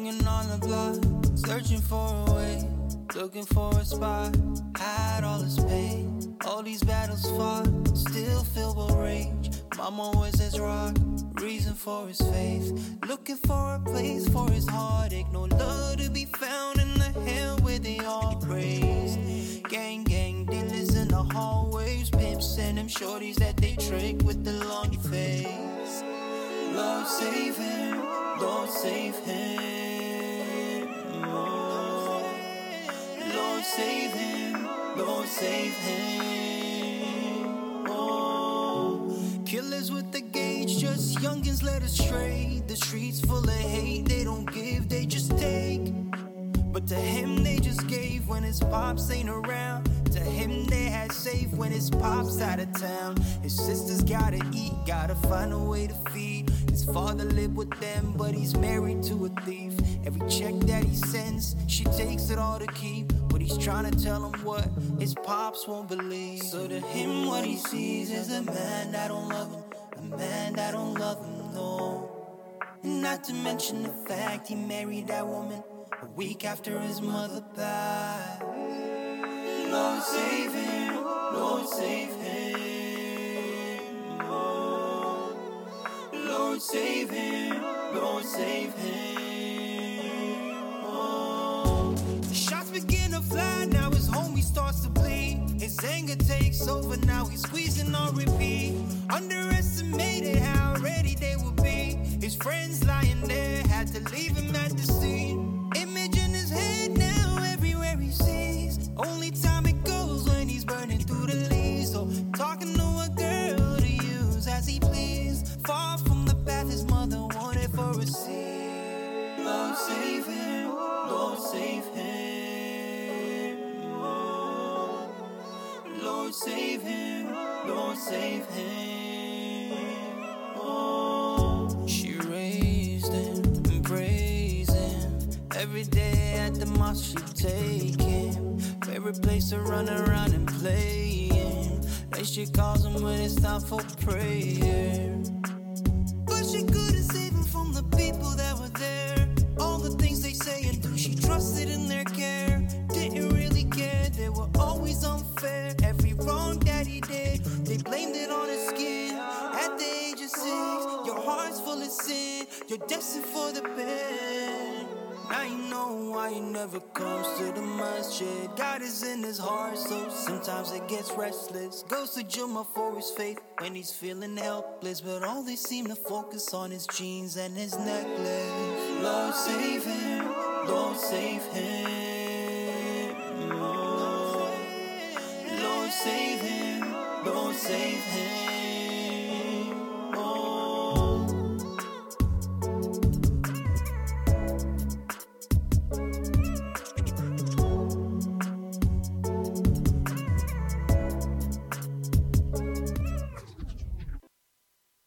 Hanging on the block, searching for a way, looking for a spot. Had all this pain, all these battles fought, still filled with rage. Mama always says rock, reason for his faith. Looking for a place for his heartache. No love to be found in the hell where they all praise. Gang, dealers in the hallways, pimps and them shorties that they trick with the long face. Lord save him, Lord save him. Oh. Lord save him, Lord save him. Oh. Killers with the gauge, just youngins led astray. The streets full of hate, they don't give, they just take. But to him they just gave when his pops ain't around. To him they had safe when his pops out of town. His sisters gotta eat, gotta find a way to feed. His father lived with them, but he's married to a thief. Every check that he sends, she takes it all to keep. But he's trying to tell him what his pops won't believe. So to him what he sees is a man that don't love him, a man that don't love him, no. And not to mention the fact he married that woman a week after his mother died. Lord save him, Lord save him. Oh. Lord save him, Lord save him. Oh. The shots begin to fly, now his homie starts to bleed. His anger takes over, now he's squeezing on repeat. Underestimated how ready they would be. His friends lying there, had to leave him at the scene. Image in his head now, everywhere he sees. Only time it goes when he's burning through the leaves. So talking to a girl to use as he please. Far from the path his mother wanted for a seed. Lord save him, Lord save him. Oh. Lord save him, Lord save him. Oh. She raised him and praised him. Every day at the mosque she take him. Favorite place to run around and play him. Then she calls him when it's time for prayer. But she couldn't save him from the people that were there. All the things they say and do, she trusted in their care. Didn't really care, they were always unfair. Every wrong that he did, they blamed it on his skin. At the age of 6, your heart's full of sin. You're destined for the best. Now you know why he never comes to the masjid. God is in his heart, so sometimes it gets restless. Goes to Jummah for his faith when he's feeling helpless. But all they seem to focus on is jeans and his necklace. Lord save him, Lord save him. Oh. Lord save him, Lord save him.